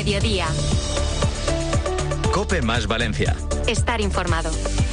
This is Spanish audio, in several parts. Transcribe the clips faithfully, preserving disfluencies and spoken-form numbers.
Mediodía. COPE más Valencia. Estar informado.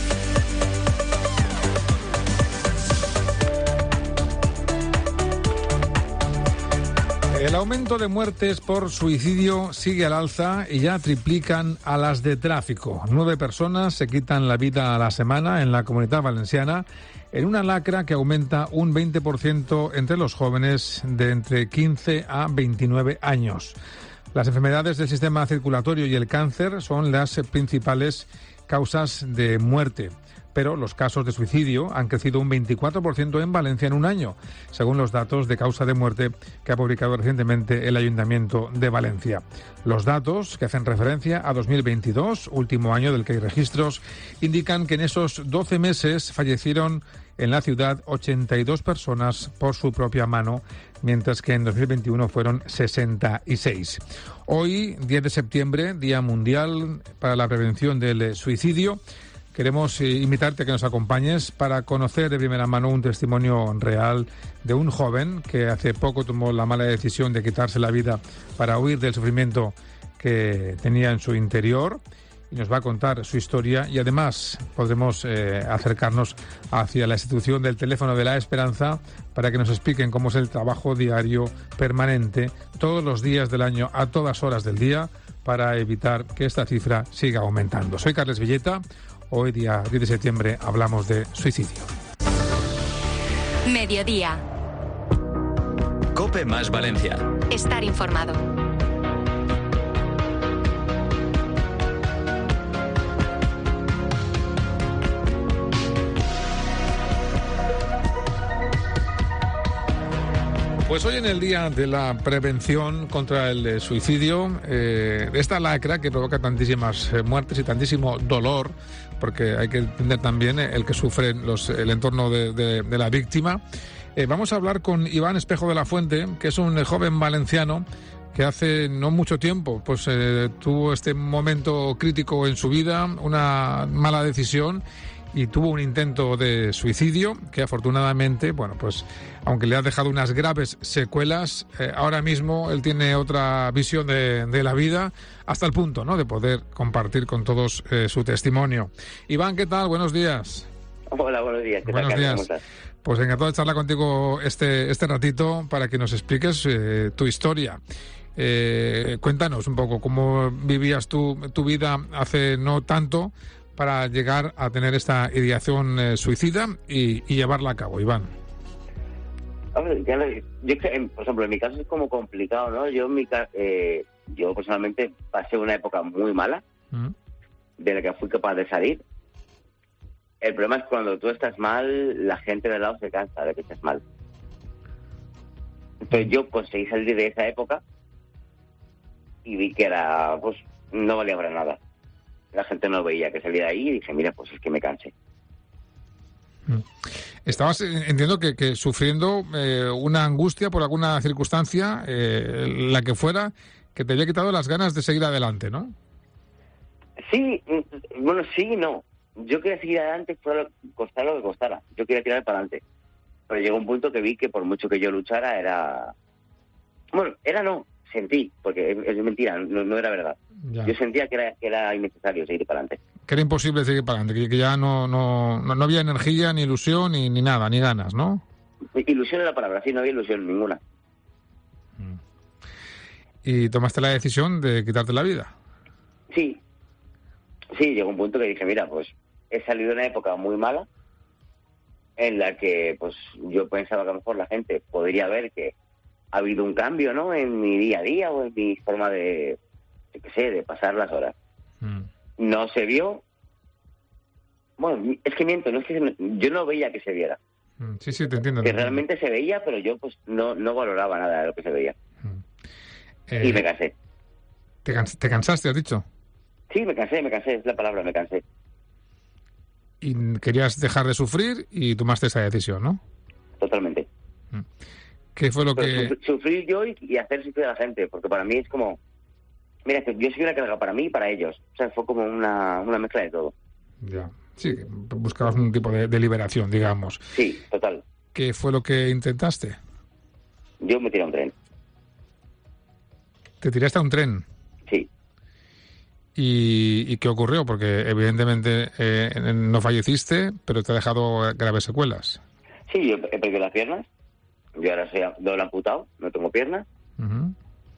El aumento de muertes por suicidio sigue al alza y ya triplican a las de tráfico. Nueve personas se quitan la vida a la semana en la Comunidad Valenciana en una lacra que aumenta un veinte por ciento entre los jóvenes de entre quince a veintinueve años. Las enfermedades del sistema circulatorio y el cáncer son las principales causas de muerte. Pero los casos de suicidio han crecido un veinticuatro por ciento en Valencia en un año, según los datos de causa de muerte que ha publicado recientemente el Ayuntamiento de Valencia. Los datos, que hacen referencia a dos mil veintidós, último año del que hay registros, indican que en esos doce meses fallecieron en la ciudad ochenta y dos personas por su propia mano, mientras que en dos mil veintiuno fueron sesenta y seis. Hoy, diez de septiembre, Día Mundial para la Prevención del Suicidio. Queremos invitarte a que nos acompañes para conocer de primera mano un testimonio real de un joven que hace poco tomó la mala decisión de quitarse la vida para huir del sufrimiento que tenía en su interior. Y nos va a contar su historia y además podremos eh, acercarnos hacia la institución del Teléfono de la Esperanza para que nos expliquen cómo es el trabajo diario permanente todos los días del año, a todas horas del día, para evitar que esta cifra siga aumentando. Soy Carles Villeta. Hoy, día diez de septiembre, hablamos de suicidio. Mediodía. COPE más Valencia. Estar informado. Pues hoy en el Día de la Prevención contra el Suicidio, eh, esta lacra que provoca tantísimas eh, muertes y tantísimo dolor, porque hay que entender también eh, el que sufre los, el entorno de, de, de la víctima. Eh, vamos a hablar con Iván Espejo de la Fuente, que es un eh, joven valenciano que hace no mucho tiempo pues eh, tuvo este momento crítico en su vida, una mala decisión, y tuvo un intento de suicidio que afortunadamente, bueno, pues aunque le ha dejado unas graves secuelas, eh, ahora mismo él tiene otra visión de, de la vida, hasta el punto, ¿no?, de poder compartir con todos eh, su testimonio. Iván, ¿qué tal? Buenos días. Hola, buenos días. ¿Qué buenos tal, días. ¿Cómo estás? Pues encantado de charlar contigo este, este ratito para que nos expliques eh, tu historia. Eh, cuéntanos un poco cómo vivías tú tu vida hace no tanto para llegar a tener esta ideación eh, suicida y, y llevarla a cabo, Iván. Hombre, ya lo- yo, que- por ejemplo, en mi caso es como complicado, ¿no? Yo, en mi ca- eh, yo personalmente pasé una época muy mala, ¿Mm? de la que fui capaz de salir. El problema es que cuando tú estás mal, la gente de al lado se cansa de que estés mal. Entonces yo conseguí salir de esa época y vi que era, pues, no valía para nada. La gente no veía que salía de ahí y dije, mira, pues es que me cansé. Estabas, eh, entiendo que, que sufriendo eh, una angustia por alguna circunstancia, eh, la que fuera, que te había quitado las ganas de seguir adelante, ¿no? Sí, mm, bueno, sí y no. Yo quería seguir adelante, fuera lo- costara lo que costara. Yo quería tirar para adelante. Pero llegó un punto que vi que por mucho que yo luchara era... Bueno, era no, sentí, porque es, es mentira, no, no era verdad. Ya. Yo sentía que era, que era innecesario seguir para adelante. Que era imposible seguir para adelante, que, que ya no, no, no, no había energía, ni ilusión, ni, ni nada, ni ganas, ¿no? Ilusión es la palabra, sí, no había ilusión ninguna. Y tomaste la decisión de quitarte la vida. Sí, sí, llegó un punto que dije, mira, pues he salido de una época muy mala en la que pues yo pensaba que a lo mejor la gente podría ver que ha habido un cambio, ¿no?, en mi día a día o en mi forma de, yo qué sé, de pasar las horas. Mm. No se vio. Bueno, es que miento, no es que se- yo no veía que se viera. Mm. Sí, sí, te entiendo. Que te entiendo. realmente se veía, pero yo pues no, no valoraba nada de lo que se veía. Eh, Y me cansé. te, cans- te cansaste, has dicho. Sí, me cansé, me cansé, es la palabra, me cansé. Y querías dejar de sufrir y tomaste esa decisión, ¿no? Totalmente. ¿Qué fue lo Pero que...? sufrir, sufrir yo y, y hacer sufrir a la gente, porque para mí es como... Mira, que yo soy una carga para mí y para ellos. O sea, fue como una, una mezcla de todo. Ya. Sí, buscabas un tipo de, de liberación, digamos. Sí, total. ¿Qué fue lo que intentaste? Yo me tiré a un tren. ¿Te tiraste a un tren? Sí. ¿Y, y qué ocurrió? Porque evidentemente eh, no falleciste, pero te ha dejado graves secuelas. Sí, yo he perdido las piernas. Yo ahora soy doble amputado, no tengo piernas. Uh-huh.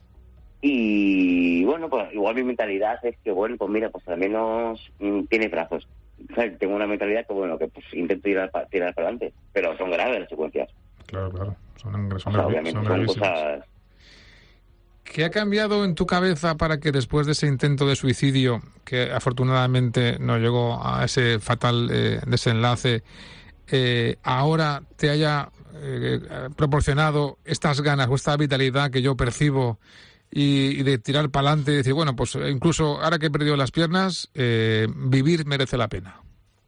Y bueno, pues igual mi mentalidad es que, bueno, pues mira, pues al menos mm, tiene brazos. O sea, tengo una mentalidad que, bueno, que pues intento tirar, tirar para adelante. Pero son graves las secuencias. Claro, claro. Son, son, o sea, gravi- obviamente son son gravísimas. cosas... ¿Qué ha cambiado en tu cabeza para que después de ese intento de suicidio, que afortunadamente no llegó a ese fatal eh, desenlace, eh, ahora te haya eh, proporcionado estas ganas o esta vitalidad que yo percibo y, y de tirar para adelante y decir, bueno, pues incluso ahora que he perdido las piernas, eh, vivir merece la pena?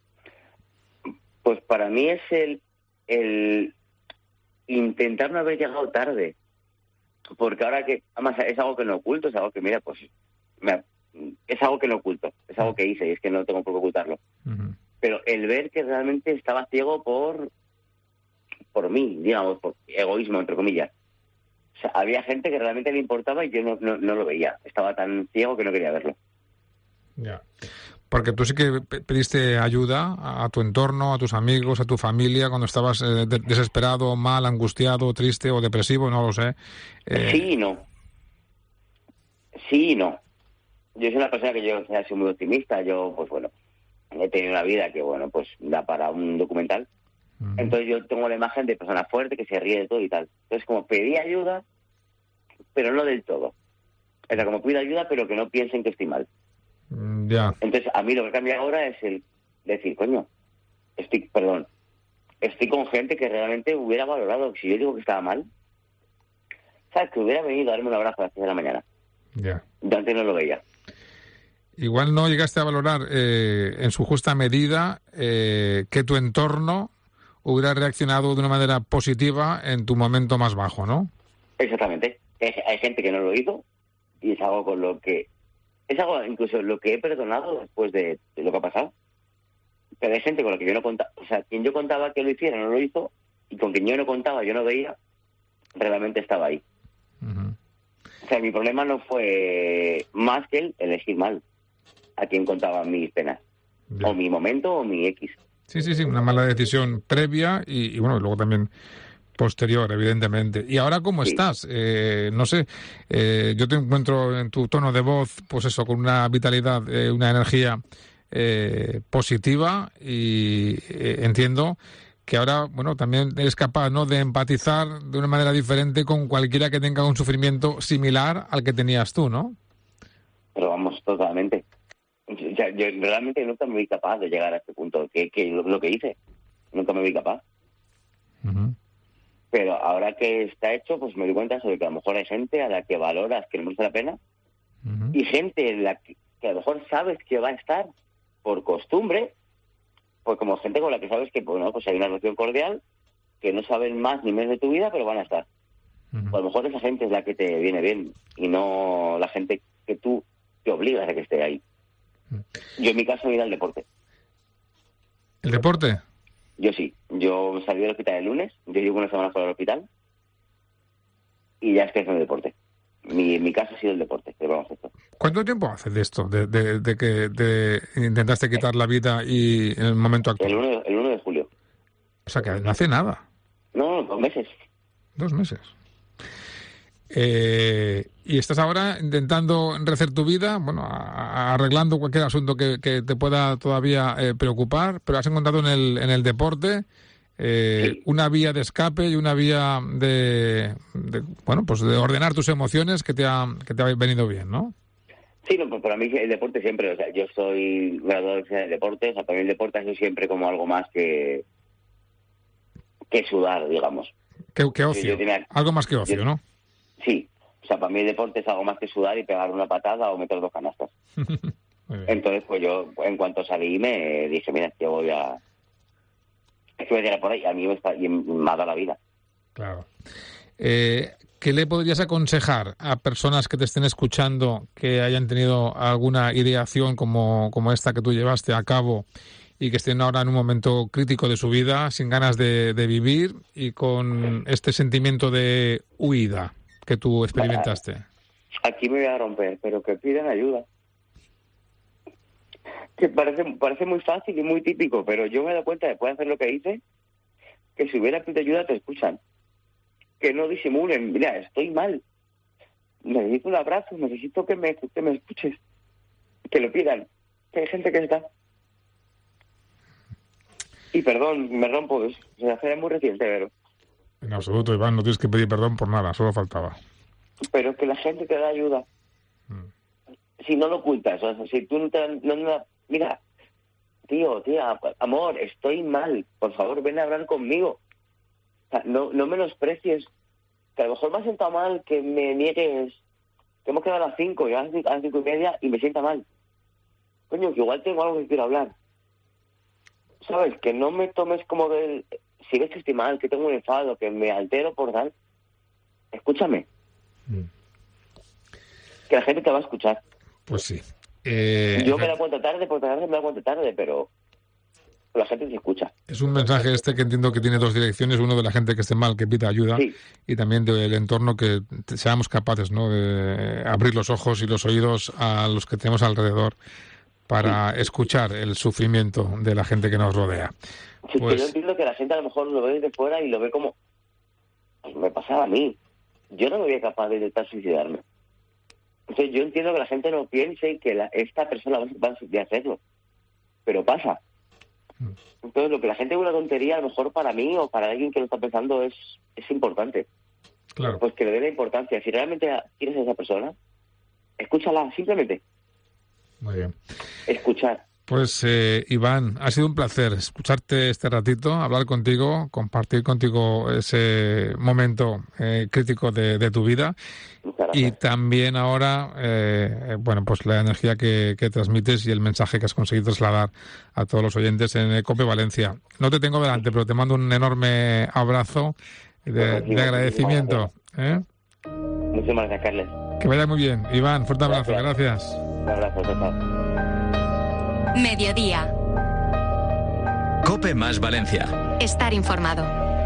Pues para mí es el, el intentar no haber llegado tarde. Porque ahora que, además es algo que no oculto, es algo que, mira, pues, me, es algo que no oculto, es algo que hice y es que no tengo por qué ocultarlo. Uh-huh. Pero el ver que realmente estaba ciego por, por mí, digamos, por egoísmo, entre comillas. O sea, había gente que realmente le importaba y yo no, no, no lo veía. Estaba tan ciego que no quería verlo. Ya. Porque tú sí que pediste ayuda a tu entorno, a tus amigos, a tu familia, cuando estabas eh, de- desesperado, mal, angustiado, triste o depresivo, no lo sé. Eh... Sí y no. Sí y no. Yo soy una persona que yo o sea, soy muy optimista. Yo, pues bueno, he tenido una vida que, bueno, pues da para un documental. Uh-huh. Entonces yo tengo la imagen de persona fuerte que se ríe de todo y tal. Entonces como pedí ayuda, pero no del todo. O sea, como pido ayuda, pero que no piensen que estoy mal. Ya. Yeah. Entonces, a mí lo que cambia ahora es el decir, coño, estoy, perdón, estoy con gente que realmente hubiera valorado, si yo digo que estaba mal, ¿sabes? Que hubiera venido a darme un abrazo a las seis de la mañana. Ya. Yeah. Yo antes no lo veía. Igual no llegaste a valorar eh, en su justa medida eh, que tu entorno hubiera reaccionado de una manera positiva en tu momento más bajo, ¿no? Exactamente. Hay, hay gente que no lo hizo y es algo con lo que... Es algo, incluso lo que he perdonado después de, de lo que ha pasado. Pero hay gente con la que yo no contaba, o sea, quien yo contaba que lo hiciera no lo hizo, y con quien yo no contaba, yo no veía, realmente estaba ahí. Uh-huh. O sea, mi problema no fue más que el elegir mal a quien contaba mis penas. Yeah. O mi momento o mi X. Sí, sí, sí, una mala decisión previa y, y bueno, luego también... posterior, evidentemente. ¿Y ahora cómo sí. estás? Eh, no sé, eh, yo te encuentro en tu tono de voz, pues eso, con una vitalidad, eh, una energía eh, positiva y eh, entiendo que ahora, bueno, también eres capaz, ¿no?, de empatizar de una manera diferente con cualquiera que tenga un sufrimiento similar al que tenías tú, ¿no? Pero vamos, totalmente. O sea, yo realmente nunca me vi capaz de llegar a este punto, que, que lo, lo que hice, nunca me vi capaz. Uh-huh. Pero ahora que está hecho, pues me doy cuenta sobre que a lo mejor hay gente a la que valoras que no merece la pena uh-huh. y gente en la que, que a lo mejor sabes que va a estar por costumbre, pues como gente con la que sabes que bueno, pues hay una relación cordial, que no saben más ni menos de tu vida, pero van a estar. Uh-huh. Pues a lo mejor esa gente es la que te viene bien y no la gente que tú te obligas a que esté ahí. Uh-huh. Yo en mi caso he ido al deporte. ¿El deporte? Yo sí, yo salí del hospital el lunes, yo llevo una semana fuera del hospital y ya estoy haciendo deporte. Mi, mi caso ha sido el deporte, el baloncesto. ¿Cuánto tiempo hace de esto, de, de, de que de intentaste quitar la vida y en el momento actual? El uno de, el uno de julio. O sea, que no hace nada. No, dos meses. Dos meses. Eh, y estás ahora intentando rehacer tu vida, bueno, a, a, arreglando cualquier asunto que, que te pueda todavía eh, preocupar, pero has encontrado en el, en el deporte eh, sí. una vía de escape y una vía de, de, bueno, pues de ordenar tus emociones que te ha, que te ha venido bien, ¿no? Sí, no, pues para mí el deporte siempre, o sea, yo soy graduado de deporte, o sea, para mí el deporte ha sido siempre como algo más que que sudar, digamos. Que, que ocio, tenía, algo más que ocio, yo, ¿no? Sí, o sea, para mí el deporte es algo más que sudar y pegar una patada o meter dos canastas. Entonces, pues yo, en cuanto salí, me dije, mira, que voy a... Es que voy a llegar por ahí, a mí me, está, y me ha dado la vida. Claro. Eh, ¿Qué le podrías aconsejar a personas que te estén escuchando que hayan tenido alguna ideación como, como esta que tú llevaste a cabo y que estén ahora en un momento crítico de su vida, sin ganas de, de vivir y con este sentimiento de huida que tú experimentaste? Aquí me voy a romper, pero que pidan ayuda. Que parece parece muy fácil y muy típico, pero yo me he dado cuenta después de hacer lo que hice, que si hubieras pedido ayuda te escuchan. Que no disimulen, mira, estoy mal. Necesito un abrazo, necesito que me, que me escuches. Que lo pidan. Que hay gente que está. Y perdón, me rompo, es, es muy reciente, pero... En absoluto, Iván, no tienes que pedir perdón por nada, solo faltaba. Pero que la gente te da ayuda. Mm. Si no lo ocultas, o sea, si tú no te... No, no, mira, tío, tía, amor, estoy mal, por favor, ven a hablar conmigo. O sea, no, no menosprecies, que a lo mejor me ha sentado mal que me niegues, que hemos quedado a las cinco y a las cinco y media y me sienta mal. Coño, que igual tengo algo que quiero hablar. ¿Sabes? Que no me tomes como que... Si ves que estoy mal, que tengo un enfado, que me altero por tal, escúchame. Mm. Que la gente te va a escuchar. Pues sí. Eh, Yo me da cuenta tarde, porque a veces me da cuenta tarde, pero la gente se escucha. Es un mensaje este que entiendo que tiene dos direcciones, uno de la gente que esté mal, que pida ayuda, sí, y también del entorno, que seamos capaces, ¿no?, de abrir los ojos y los oídos a los que tenemos alrededor para sí. escuchar el sufrimiento de la gente que nos rodea. Sí, pues... que yo entiendo que la gente a lo mejor lo ve desde fuera y lo ve como... Pues me pasaba a mí. Yo no me veía capaz de intentar suicidarme. Entonces yo entiendo que la gente no piense que la, esta persona va a hacerlo. Pero pasa. Entonces lo que la gente ve una tontería, a lo mejor para mí o para alguien que lo está pensando es, es importante. Claro. Pues que le dé la importancia. Si realmente quieres a esa persona, escúchala, simplemente. Muy bien. Escuchar. Pues eh, Iván, ha sido un placer escucharte este ratito, hablar contigo, compartir contigo ese momento eh, crítico de, de tu vida y también ahora, eh, bueno, pues la energía que, que transmites y el mensaje que has conseguido trasladar a todos los oyentes en COPE Valencia. No te tengo delante, pero te mando un enorme abrazo de, de agradecimiento. ¿eh? Muchísimas gracias, Carles. Que vaya muy bien. Iván, fuerte abrazo. Gracias. gracias. Un abrazo, chao. Mediodía. COPE más Valencia. Estar informado.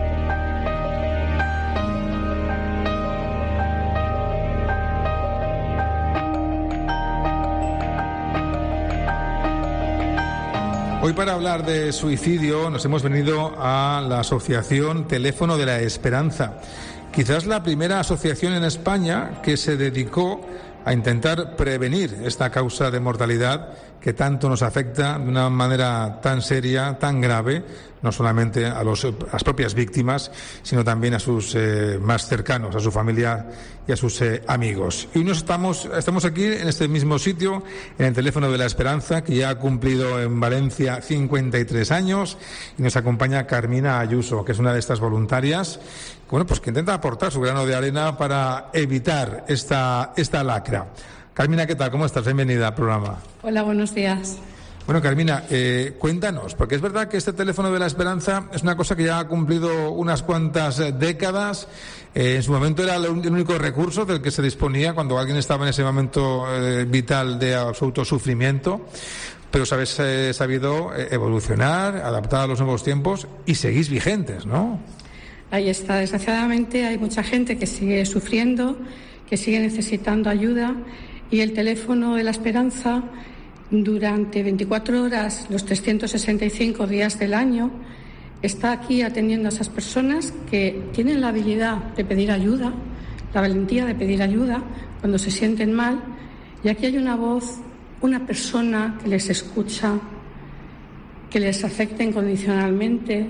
Hoy, para hablar de suicidio, nos hemos venido a la asociación Teléfono de la Esperanza. Quizás la primera asociación en España que se dedicó a intentar prevenir esta causa de mortalidad que tanto nos afecta de una manera tan seria, tan grave, no solamente a, los, a las propias víctimas, sino también a sus eh, más cercanos, a su familia y a sus eh, amigos. Y hoy nos estamos, estamos aquí en este mismo sitio, en el Teléfono de la Esperanza, que ya ha cumplido en Valencia cincuenta y tres años, y nos acompaña Carmina Ayuso, que es una de estas voluntarias, bueno, pues que intenta aportar su grano de arena para evitar esta, esta lacra. Carmina, ¿qué tal? ¿Cómo estás? Bienvenida al programa. Hola, buenos días. Bueno, Carmina, eh, cuéntanos, porque es verdad que este Teléfono de la Esperanza es una cosa que ya ha cumplido unas cuantas décadas. Eh, en su momento era el único recurso del que se disponía cuando alguien estaba en ese momento eh, vital de absoluto sufrimiento. Pero os habéis eh, sabido evolucionar, adaptar a los nuevos tiempos y seguís vigentes, ¿no? Ahí está. Desgraciadamente hay mucha gente que sigue sufriendo, que sigue necesitando ayuda, y el Teléfono de la Esperanza, durante veinticuatro horas, los trescientos sesenta y cinco días del año, está aquí atendiendo a esas personas que tienen la habilidad de pedir ayuda, la valentía de pedir ayuda cuando se sienten mal, y aquí hay una voz, una persona que les escucha, que les afecta incondicionalmente,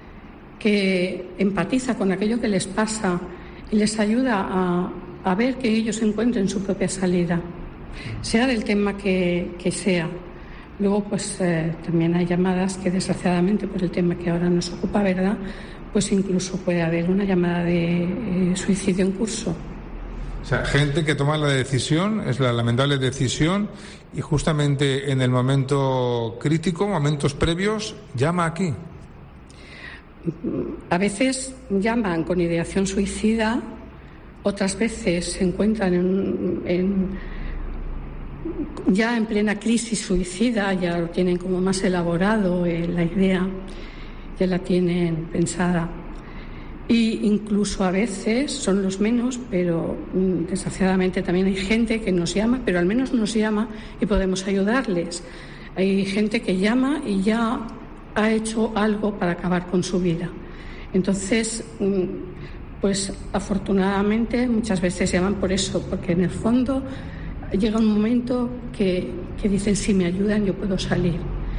que empatiza con aquello que les pasa y les ayuda a, a ver que ellos encuentren su propia salida, sea del tema que, que sea. Luego, pues eh, también hay llamadas que, desgraciadamente, por el tema que ahora nos ocupa, ¿verdad?, pues incluso puede haber una llamada de eh, suicidio en curso. O sea, gente que toma la decisión, es la lamentable decisión, y justamente en el momento crítico, momentos previos, llama aquí. A veces llaman con ideación suicida, otras veces se encuentran en, en, ya en plena crisis suicida, ya lo tienen como más elaborado, eh, la idea, ya la tienen pensada. Y incluso a veces, son los menos, pero desgraciadamente también hay gente que nos llama, pero al menos nos llama y podemos ayudarles. Hay gente que llama y ya ha hecho algo para acabar con su vida. Entonces, pues afortunadamente muchas veces llaman por eso, porque en el fondo llega un momento que, que dicen, si me ayudan yo puedo salir.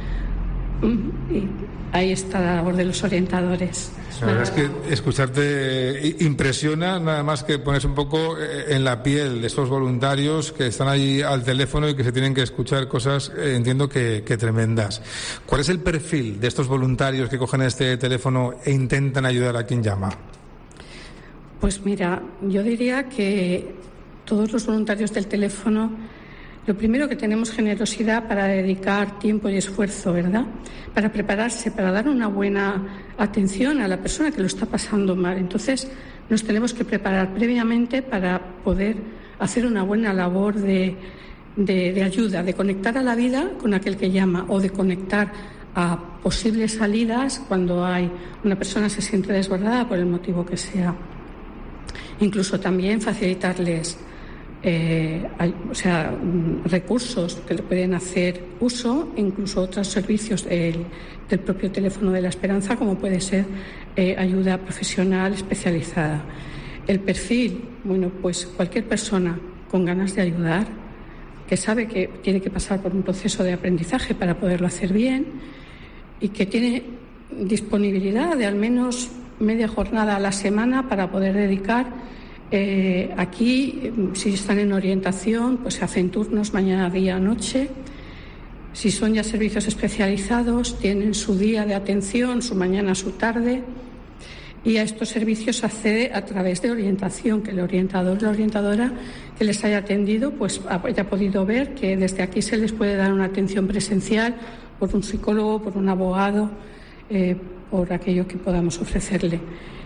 Y ahí está la labor de los orientadores. La verdad es que escucharte impresiona, nada más que ponerse un poco en la piel de estos voluntarios que están ahí al teléfono y que se tienen que escuchar cosas, eh, entiendo que, que tremendas. ¿Cuál es el perfil de estos voluntarios que cogen este teléfono e intentan ayudar a quien llama? Pues mira, yo diría que todos los voluntarios del teléfono, lo primero que tenemos generosidad para dedicar tiempo y esfuerzo, ¿verdad? Para prepararse, para dar una buena atención a la persona que lo está pasando mal. Entonces, nos tenemos que preparar previamente para poder hacer una buena labor de, de, de ayuda, de conectar a la vida con aquel que llama o de conectar a posibles salidas cuando hay una persona que se siente desbordada por el motivo que sea. Incluso también facilitarles Eh, hay, o sea, recursos que pueden hacer uso, incluso otros servicios del, del propio teléfono de la Esperanza, como puede ser eh, ayuda profesional especializada. El perfil, bueno, pues cualquier persona con ganas de ayudar, que sabe que tiene que pasar por un proceso de aprendizaje para poderlo hacer bien y que tiene disponibilidad de al menos media jornada a la semana para poder dedicar. Eh, aquí, si están en orientación, pues se hacen turnos mañana, día, noche. Si son ya servicios especializados, tienen su día de atención, su mañana, su tarde. Y a estos servicios accede a través de orientación, que el orientador, la orientadora que les haya atendido, pues haya podido ver que desde aquí se les puede dar una atención presencial por un psicólogo, por un abogado, eh, por aquello que podamos ofrecerle.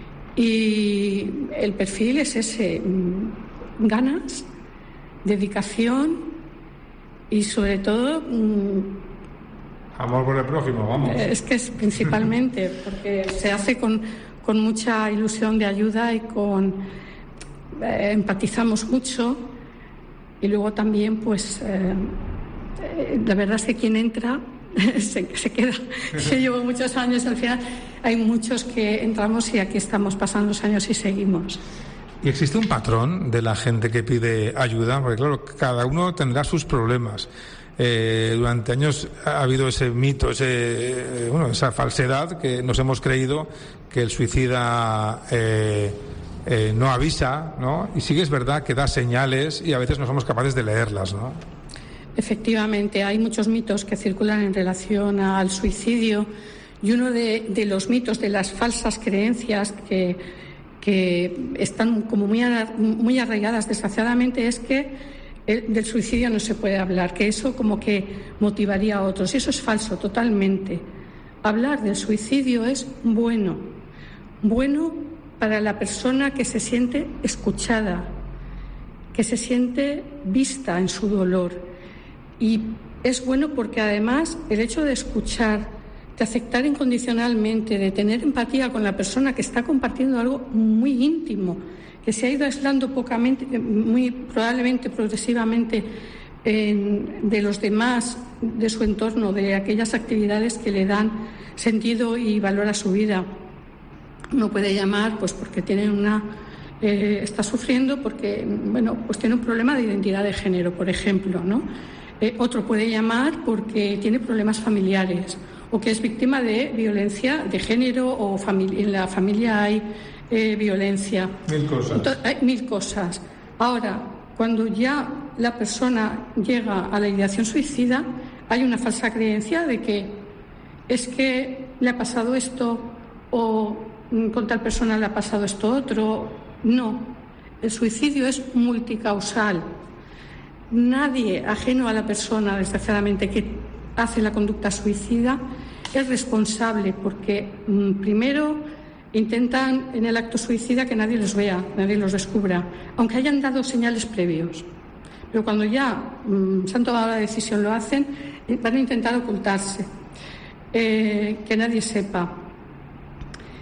Y el perfil es ese, ganas, dedicación y sobre todo... Amor por el prójimo, vamos. Es que es principalmente porque se hace con, con mucha ilusión de ayuda y con... Eh, empatizamos mucho y luego también pues eh, eh, la verdad es que quien entra... Se, se queda. Yo llevo muchos años, al final hay muchos que entramos y aquí estamos pasando los años y seguimos. ¿Y existe un patrón de la gente que pide ayuda? Porque claro, cada uno tendrá sus problemas. Eh, durante años ha habido ese mito, ese, bueno, esa falsedad que nos hemos creído que el suicida eh, eh, no avisa, ¿no? Y sí que es verdad que da señales y a veces no somos capaces de leerlas, ¿no? Efectivamente, hay muchos mitos que circulan en relación al suicidio y uno de, de los mitos, de las falsas creencias que, que están como muy, muy arraigadas desgraciadamente, es que el, del suicidio no se puede hablar, que eso como que motivaría a otros. Y eso es falso totalmente. Hablar del suicidio es bueno, bueno para la persona que se siente escuchada, que se siente vista en su dolor. Y es bueno porque además el hecho de escuchar, de aceptar incondicionalmente, de tener empatía con la persona que está compartiendo algo muy íntimo, que se ha ido aislando pocamente, muy probablemente progresivamente en, de los demás, de su entorno, de aquellas actividades que le dan sentido y valor a su vida. Uno puede llamar pues porque tiene una eh, está sufriendo porque bueno pues tiene un problema de identidad de género, por ejemplo, ¿no? Eh, otro puede llamar porque tiene problemas familiares o que es víctima de violencia de género o famili- en la familia hay eh, violencia. Mil cosas. Entonces, hay mil cosas. Ahora, cuando ya la persona llega a la ideación suicida, hay una falsa creencia de que es que le ha pasado esto o con tal persona le ha pasado esto otro. No, el suicidio es multicausal. Nadie ajeno a la persona, desgraciadamente, que hace la conducta suicida es responsable porque mmm, primero intentan en el acto suicida que nadie los vea, nadie los descubra, aunque hayan dado señales previos. Pero cuando ya mmm, se han tomado la decisión, lo hacen, van a intentar ocultarse, eh, que nadie sepa.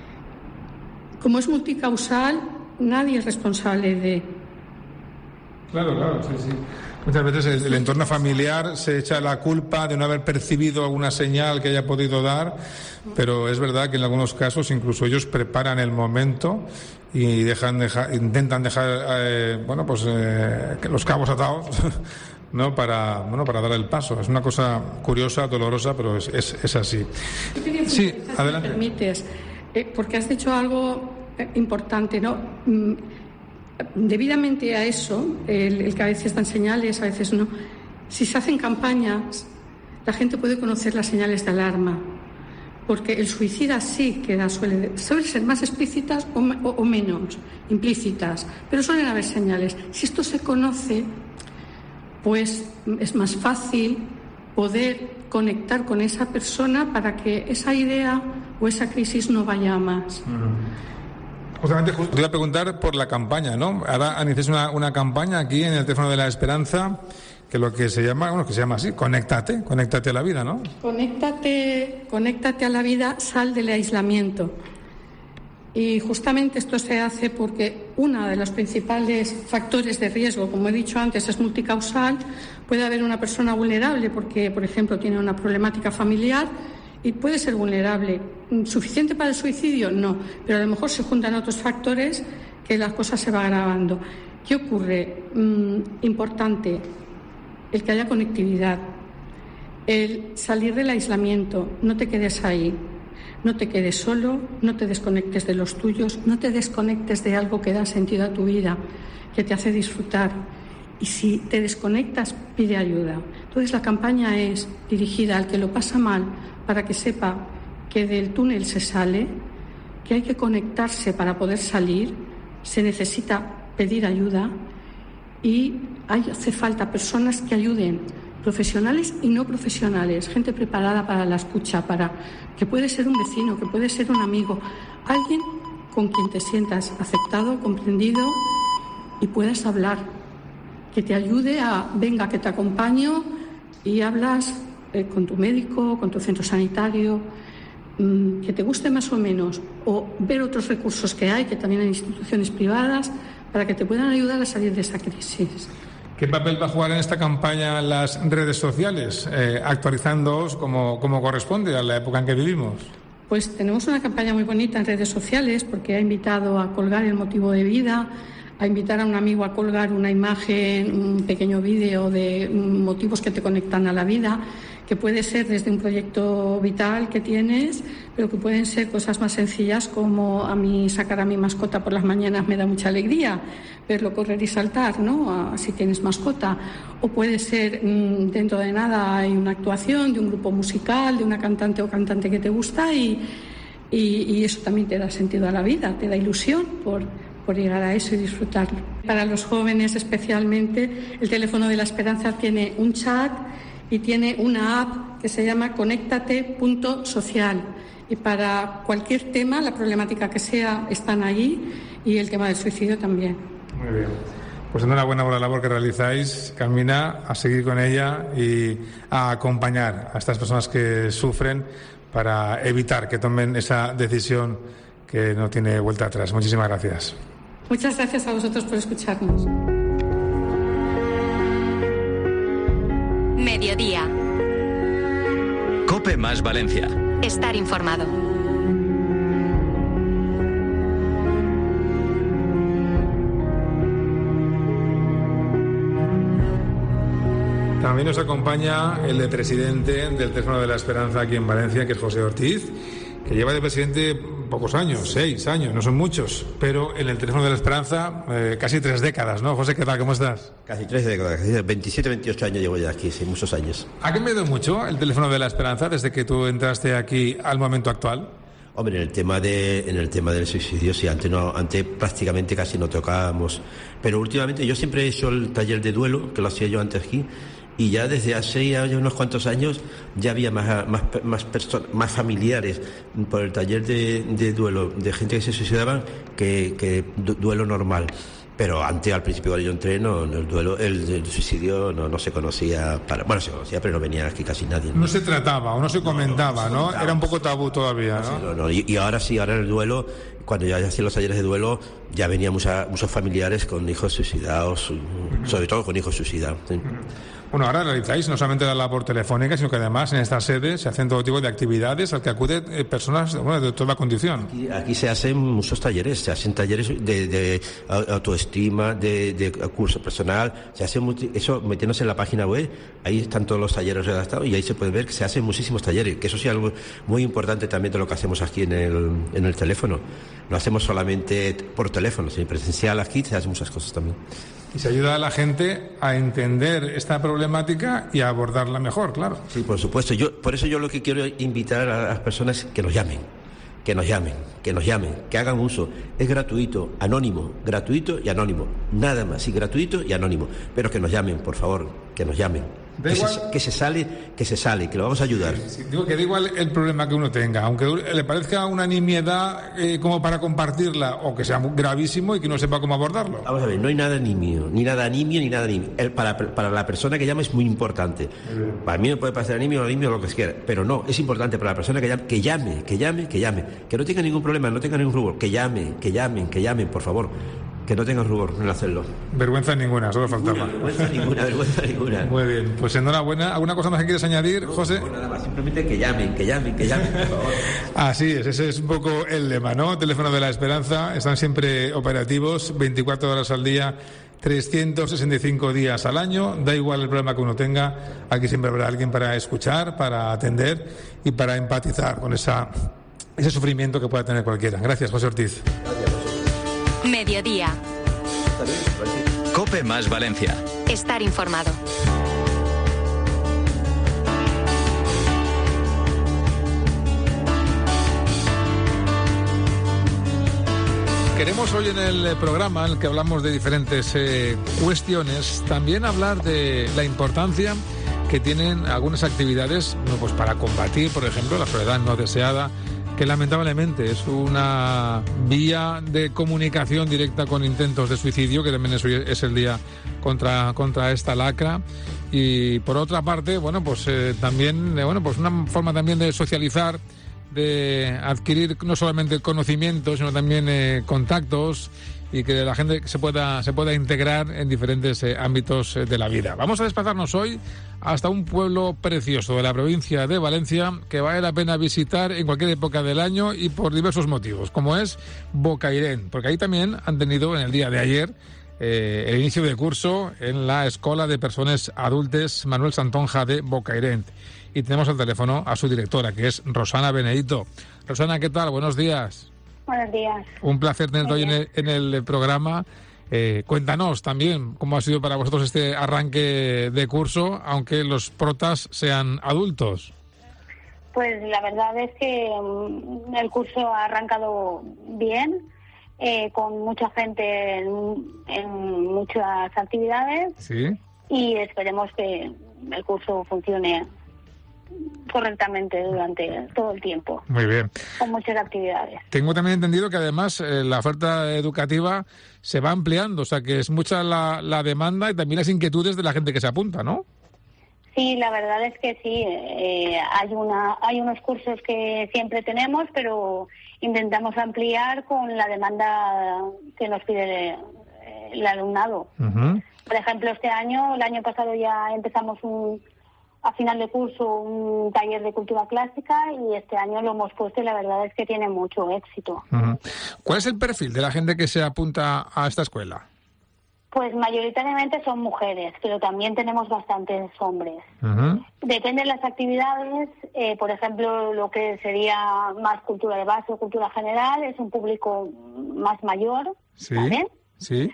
Como es multicausal, nadie es responsable de... Claro, claro, sí, sí. Muchas veces el, el entorno familiar se echa la culpa de no haber percibido alguna señal que haya podido dar, pero es verdad que en algunos casos incluso ellos preparan el momento y dejan, deja, intentan dejar eh, bueno, pues eh, los cabos atados, ¿no? Para, bueno, para dar el paso. Es una cosa curiosa, dolorosa, pero es, es, es así. Sí, adelante. Si me permites, eh, porque has dicho algo eh, importante, ¿no? Mm, debidamente a eso, el, el que a veces dan señales, a veces no. Si se hacen campañas, la gente puede conocer las señales de alarma, porque el suicida sí que da, suele, suele ser más explícitas o, o, o menos implícitas, pero suelen haber señales. Si esto se conoce, pues es más fácil poder conectar con esa persona para que esa idea o esa crisis no vaya a más. Uh-huh. Justamente te iba a preguntar por la campaña, ¿no? Ahora iniciáis una, una campaña aquí en el teléfono de la esperanza, que lo que se llama, bueno, que se llama así, conéctate, conéctate a la vida, ¿no? Conéctate, conéctate a la vida, sal del aislamiento. Y justamente esto se hace porque uno de los principales factores de riesgo, como he dicho antes, es multicausal. Puede haber una persona vulnerable porque, por ejemplo, tiene una problemática familiar y puede ser vulnerable. ¿Suficiente para el suicidio? No, pero a lo mejor se juntan otros factores que la cosa se va agravando. ¿Qué ocurre? Mm, importante, el que haya conectividad, el salir del aislamiento, no te quedes ahí, no te quedes solo, no te desconectes de los tuyos, no te desconectes de algo que da sentido a tu vida, que te hace disfrutar. Y si te desconectas, pide ayuda. Entonces la campaña es dirigida al que lo pasa mal, para que sepa que del túnel se sale, que hay que conectarse para poder salir, se necesita pedir ayuda y hay, hace falta personas que ayuden, profesionales y no profesionales, gente preparada para la escucha, para que puede ser un vecino, que puede ser un amigo, alguien con quien te sientas aceptado, comprendido y puedas hablar, que te ayude a, venga, que te acompaño y hablas eh, con tu médico, con tu centro sanitario, mmm, que te guste más o menos, o ver otros recursos que hay, que también hay instituciones privadas, para que te puedan ayudar a salir de esa crisis. ¿Qué papel va a jugar en esta campaña las redes sociales, eh, actualizándoos como, como corresponde a la época en que vivimos? Pues tenemos una campaña muy bonita en redes sociales porque ha invitado a colgar el motivo de vida, a invitar a un amigo a colgar una imagen, un pequeño vídeo de motivos que te conectan a la vida, que puede ser desde un proyecto vital que tienes, pero que pueden ser cosas más sencillas como a mí sacar a mi mascota por las mañanas me da mucha alegría, verlo correr y saltar, ¿no? Si tienes mascota. O puede ser dentro de nada hay una actuación de un grupo musical, de una cantante o cantante que te gusta y, y, y eso también te da sentido a la vida, te da ilusión por... por llegar a eso y disfrutarlo. Para los jóvenes especialmente, el teléfono de la esperanza tiene un chat y tiene una app que se llama conéctate punto social. Y para cualquier tema, la problemática que sea, están allí y el tema del suicidio también. Muy bien. Pues enhorabuena por la labor que realizáis, Carmina, a seguir con ella y a acompañar a estas personas que sufren para evitar que tomen esa decisión que no tiene vuelta atrás. Muchísimas gracias. Muchas gracias a vosotros por escucharnos. Mediodía. COPE más Valencia. Estar informado. También nos acompaña el presidente del Teléfono de la Esperanza aquí en Valencia, que es José Ortiz, que lleva de presidente pocos años, seis años, no son muchos, pero en el Teléfono de la Esperanza eh, casi tres décadas, ¿no? José, ¿qué tal? ¿Cómo estás? Casi tres décadas, veintisiete, veintiocho años llevo ya aquí, sí, muchos años. ¿Ha cambiado mucho el Teléfono de la Esperanza desde que tú entraste aquí al momento actual? Hombre, en el tema de en el tema del suicidio, sí, antes no, antes prácticamente casi no tocábamos, pero últimamente yo siempre he hecho el taller de duelo, que lo hacía yo antes aquí, y ya desde hace ya unos cuantos años ya había más más más, personas, más familiares por el taller de, de duelo de gente que se suicidaban que, que duelo normal. Pero antes, al principio cuando yo entré, no, el duelo, el, el suicidio no, no se conocía, para, bueno, se conocía, pero no venía aquí casi nadie. No, no se trataba o no se comentaba, ¿no? No, no, no, Era un poco tabú todavía, ¿no? No, no, y, y ahora sí, ahora en el duelo, cuando ya hacían los talleres de duelo, ya venían mucha, muchos familiares con hijos suicidados, uh-huh. sobre todo con hijos suicidados. ¿Sí? Uh-huh. Bueno, ahora realizáis no solamente la labor telefónica, sino que además en esta sede se hacen todo tipo de actividades al que acuden eh, personas bueno, de toda condición. Aquí, aquí se hacen muchos talleres, se hacen talleres de, de autoestima, de, de curso personal, se hace multi, eso metiéndose en la página web, ahí están todos los talleres redactados y ahí se puede ver que se hacen muchísimos talleres, que eso sí es algo muy importante también de lo que hacemos aquí en el, en el teléfono. No hacemos solamente por teléfono, sino presencial, aquí se hacen muchas cosas también. Y se ayuda a la gente a entender esta problemática y a abordarla mejor, claro. Sí, por supuesto. Yo, por eso yo lo que quiero invitar a las personas es que nos llamen, que nos llamen, que nos llamen, que hagan uso. Es gratuito, anónimo, gratuito y anónimo. Nada más, sí, gratuito y anónimo. Pero que nos llamen, por favor, que nos llamen. Que se, que se sale, que se sale, que lo vamos a ayudar. Sí, sí, digo que da igual el problema que uno tenga, aunque le parezca una nimiedad eh, como para compartirla o que sea gravísimo y que no sepa cómo abordarlo. Vamos a ver, no hay nada nimio, ni nada nimio, ni nada nimio. El, para, para la persona que llama es muy importante. Para mí me puede parecer nimio o nimio o lo que quiera, pero no, es importante para la persona que llame, que llame, que llame, que llame, que no tenga ningún problema, no tenga ningún rubor, que llame, que llamen, que llamen, por favor. Que no tengan rubor en hacerlo. Vergüenza ninguna, solo faltaba. Vergüenza ninguna, vergüenza ninguna. Muy bien, pues enhorabuena. ¿Alguna cosa más que quieres añadir, no, José? No, nada más, simplemente que llamen, que llamen, que llamen, por favor. Así es, ese es un poco el lema, ¿no? Teléfono de la Esperanza, están siempre operativos, veinticuatro horas al día, trescientos sesenta y cinco días al año, da igual el problema que uno tenga, aquí siempre habrá alguien para escuchar, para atender y para empatizar con esa, ese sufrimiento que pueda tener cualquiera. Gracias, José Ortiz. Gracias. Mediodía. COPE más Valencia. Estar informado. Queremos hoy en el programa en el que hablamos de diferentes eh, cuestiones, también hablar de la importancia que tienen algunas actividades no, pues para combatir, por ejemplo, la soledad no deseada, que lamentablemente es una vía de comunicación directa con intentos de suicidio, que también es, hoy es el día contra, contra esta lacra. Y por otra parte, bueno, pues eh, también, eh, bueno, pues una forma también de socializar, de adquirir no solamente conocimientos, sino también eh, contactos, y que la gente se pueda se pueda integrar en diferentes eh, ámbitos eh, de la vida. Vamos a desplazarnos hoy hasta un pueblo precioso de la provincia de Valencia que vale la pena visitar en cualquier época del año y por diversos motivos, como es Bocairent, porque ahí también han tenido en el día de ayer eh, el inicio de curso en la Escola de Personas Adultes Manuel Santonja de Bocairent. Y tenemos al teléfono a su directora, que es Rosana Benedito. Rosana, ¿qué tal? Buenos días. Buenos días. Un placer tenerte hoy en el, en el programa. Eh, cuéntanos también cómo ha sido para vosotros este arranque de curso, aunque los protas sean adultos. Pues la verdad es que um, el curso ha arrancado bien, eh, con mucha gente en, en muchas actividades. Sí. Y esperemos que el curso funcione correctamente durante todo el tiempo. Muy bien. Con muchas actividades. Tengo también entendido que además eh, la oferta educativa se va ampliando, o sea que es mucha la, la demanda y también las inquietudes de la gente que se apunta, ¿no? Sí, la verdad es que sí. Eh, hay una, hay unos cursos que siempre tenemos, pero intentamos ampliar con la demanda que nos pide el, el alumnado. Uh-huh. Por ejemplo, este año, el año pasado ya empezamos un a final de curso un taller de cultura clásica y este año lo hemos puesto y la verdad es que tiene mucho éxito. Uh-huh. ¿Cuál es el perfil de la gente que se apunta a esta escuela? Pues mayoritariamente son mujeres, pero también tenemos bastantes hombres. Uh-huh. Depende de las actividades, eh, por ejemplo, lo que sería más cultura de base o cultura general, es un público más mayor, sí, ¿vale? Sí.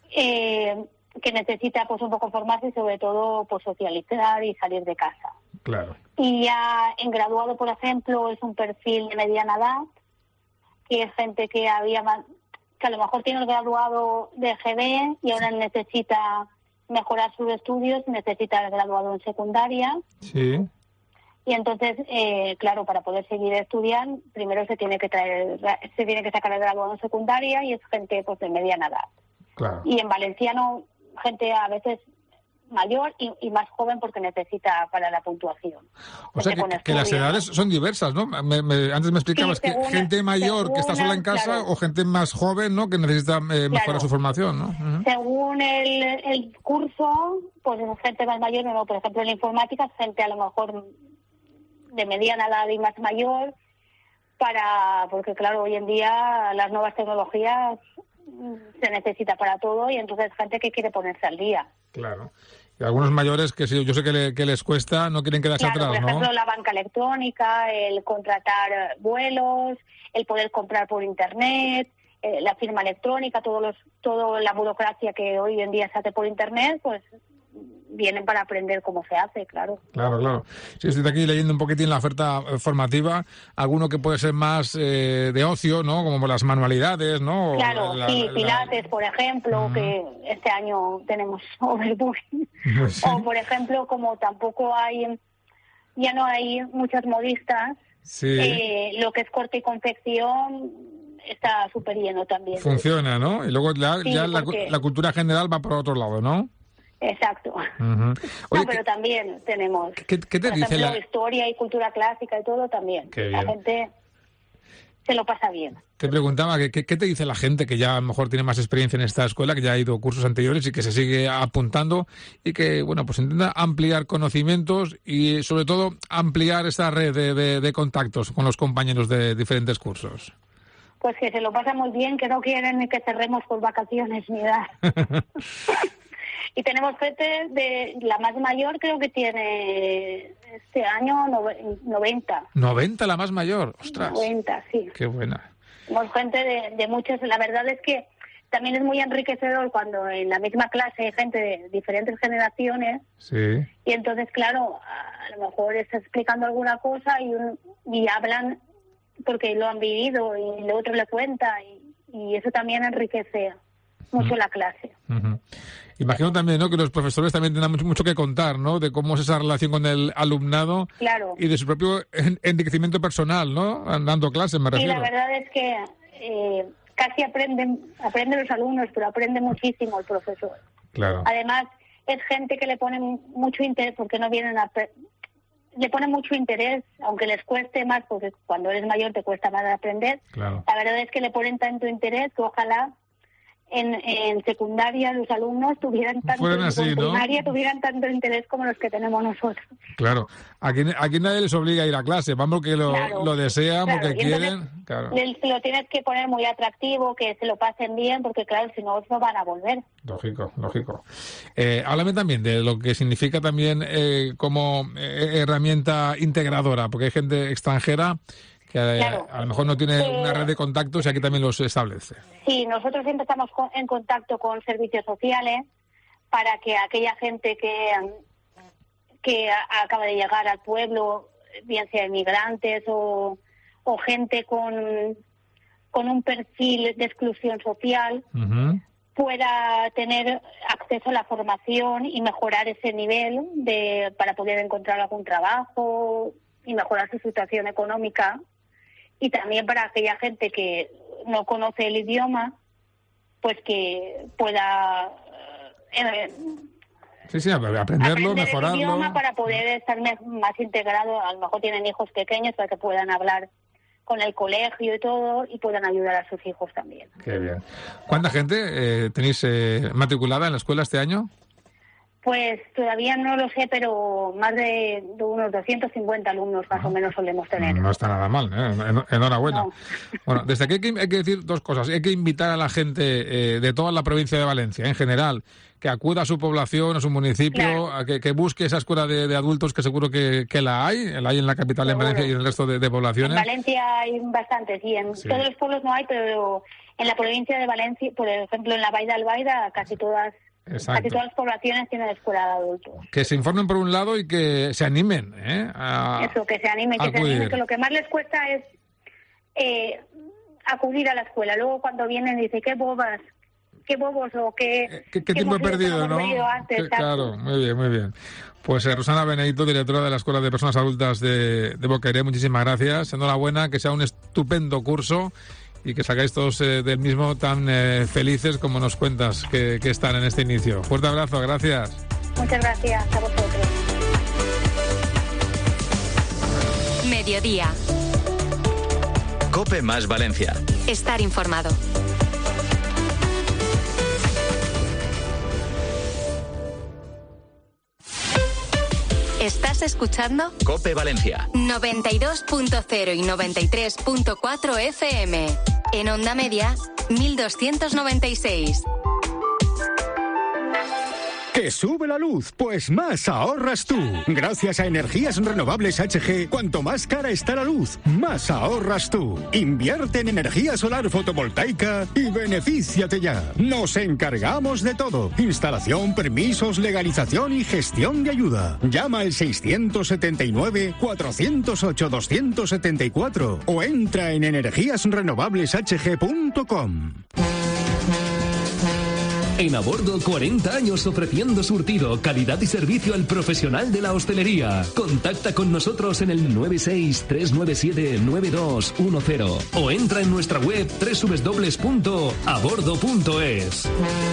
Eh, que necesita pues un poco formarse y sobre todo pues socializar y salir de casa. Claro. Y ya en graduado, por ejemplo, es un perfil de mediana edad, que es gente que había que a lo mejor tiene el graduado de G B y ahora necesita mejorar sus estudios, necesita el graduado en secundaria. Sí. Y entonces, eh, claro, para poder seguir estudiando, primero se tiene que traer, se tiene que sacar el graduado en secundaria y es gente pues de mediana edad. Claro. Y en valenciano, gente a veces mayor y, y más joven porque necesita para la puntuación. O sea, que, que las edades son diversas, ¿no? Me, me, antes me explicabas sí, según, que gente mayor según, que está sola en casa claro. o gente más joven, ¿no? Que necesita eh, mejorar claro. su formación, ¿no? Uh-huh. Según el, el curso, pues gente más mayor, no, por ejemplo, en la informática, gente a lo mejor de mediana edad y más mayor, para porque claro, hoy en día las nuevas tecnologías se necesita para todo y entonces gente que quiere ponerse al día. Claro. Y algunos mayores que sí, yo sé que, le, que les cuesta, no quieren quedarse claro, atrás, ¿no? Por ejemplo, la banca electrónica, el contratar vuelos, el poder comprar por internet, eh, la firma electrónica, todos los, toda la burocracia que hoy en día se hace por internet, pues vienen para aprender cómo se hace, claro. Claro, claro. Sí, estoy aquí leyendo un poquitín la oferta formativa, alguno que puede ser más eh, de ocio, ¿no? Como las manualidades, ¿no? Claro, la, sí, la, pilates, la... por ejemplo, uh-huh. que este año tenemos overbooking. Sí. O, por ejemplo, como tampoco hay, ya no hay muchas modistas, sí. eh, lo que es corte y confección está súper lleno también. Funciona, ¿no? Y luego la, sí, ya porque... la, la cultura general va por otro lado, ¿no? Exacto. Uh-huh. Oye, no, pero ¿qué, también tenemos, ¿qué, qué te por dice ejemplo, la... historia y cultura clásica y todo también. Qué la bien. gente se lo pasa bien. Te preguntaba, ¿qué, ¿qué te dice la gente que ya a lo mejor tiene más experiencia en esta escuela, que ya ha ido a cursos anteriores y que se sigue apuntando y que, bueno, pues intenta ampliar conocimientos y, sobre todo, ampliar esa red de, de, de contactos con los compañeros de diferentes cursos? Pues que se lo pasa muy bien, que no quieren ni que cerremos por vacaciones ni nada. Y tenemos gente de la más mayor, creo que tiene este año noventa. ¿noventa la más mayor? ¡Ostras! noventa, sí. ¡Qué buena! Tenemos gente de, de muchas. La verdad es que también es muy enriquecedor cuando en la misma clase hay gente de diferentes generaciones. Sí. Y entonces, claro, a lo mejor está explicando alguna cosa y, un, y hablan porque lo han vivido y el otro le cuenta y, y eso también enriquece mucho uh-huh. la clase. Uh-huh. Imagino también, ¿no?, que los profesores también tendrán mucho, mucho que contar, ¿no?, de cómo es esa relación con el alumnado. Claro. Y de su propio en- enriquecimiento personal, ¿no?, dando clases, me refiero. Y la verdad es que eh, casi aprenden, aprenden los alumnos, pero aprende muchísimo el profesor. Claro. Además, es gente que le pone mucho interés, porque no vienen a... le pone mucho interés, aunque les cueste más, porque cuando eres mayor te cuesta más aprender. Claro. La verdad es que le ponen tanto interés que ojalá en, en secundaria los alumnos tuvieran tanto Fueran así, en primaria ¿no? tuvieran tanto interés como los que tenemos nosotros. Claro. Aquí, aquí nadie les obliga a ir a clase, van porque lo, claro, lo desean, claro. porque Y quieren. Claro. Les, lo tienes que poner muy atractivo, que se lo pasen bien, porque claro, si no, no van a volver. Lógico, lógico. Eh, háblame también de lo que significa también eh, como eh, herramienta integradora, porque hay gente extranjera que Claro. a, a lo mejor no tiene Eh, una red de contactos y aquí también los establece. Sí, nosotros siempre estamos con- en contacto con servicios sociales para que aquella gente que, que a- acaba de llegar al pueblo, bien sea inmigrantes o, o gente con, con un perfil de exclusión social, Uh-huh. pueda tener acceso a la formación y mejorar ese nivel de para poder encontrar algún trabajo y mejorar su situación económica. Y también para aquella gente que no conoce el idioma, pues que pueda eh, Sí, sí, aprenderlo, aprender mejorarlo. el idioma para poder estar me- más integrado. A lo mejor tienen hijos pequeños para que puedan hablar con el colegio y todo y puedan ayudar a sus hijos también. Qué bien. ¿Cuánta gente eh, tenéis eh, matriculada en la escuela este año? Pues todavía no lo sé, pero más de, de unos doscientos cincuenta alumnos más o menos solemos tener. No está nada mal, ¿eh? En- Enhorabuena. No. Bueno, desde aquí hay que, hay que decir dos cosas. Hay que invitar a la gente eh, de toda la provincia de Valencia, en general, que acuda a su población, a su municipio, Claro. a que, que busque esa escuela de, de adultos, que seguro que, que la hay, la hay en la capital, en Seguro. Valencia y en el resto de, de En poblaciones. Valencia hay bastantes, y en Sí. todos los pueblos no hay, pero en la provincia de Valencia, por ejemplo, en la Vall d'Albaida, casi todas, Exacto. casi todas las poblaciones tienen escuela de adultos. Que se informen por un lado y que se animen, ¿eh? A, Eso, que se animen, que se acudir. animen, que lo que más les cuesta es eh, acudir a la escuela. Luego cuando vienen dicen, qué bobas, qué bobos o qué... Eh, ¿Qué, qué tiempo he hemos ido, perdido, hemos no? venido antes, Qué- exacto. claro, muy bien, muy bien. Pues eh, Rosana Benedito, directora de la Escuela de Personas Adultas de, de Boqueiré, muchísimas gracias. Enhorabuena, que sea un estupendo curso y que salgáis todos eh, del mismo tan eh, felices como nos cuentas que, que están en este inicio. Fuerte abrazo, gracias. Muchas gracias a vosotros. Mediodía. COPE más Valencia. Estar informado. ¿Estás escuchando? COPE Valencia. noventa y dos punto cero y noventa y tres punto cuatro F M. En onda media, mil doscientos noventa y seis. ¿Que sube la luz? Pues más ahorras tú. Gracias a Energías Renovables H G, cuanto más cara está la luz, más ahorras tú. Invierte en energía solar fotovoltaica y benefíciate ya. Nos encargamos de todo. Instalación, permisos, legalización y gestión de ayuda. Llama al seiscientos setenta y nueve, cuatrocientos ocho, doscientos setenta y cuatro o entra en energías renovables h g punto com. En A Bordo, cuarenta años ofreciendo surtido, calidad y servicio al profesional de la hostelería. Contacta con nosotros en el nueve seis, tres nueve siete, nueve dos uno cero o entra en nuestra web doble u doble u doble u punto a bordo punto es.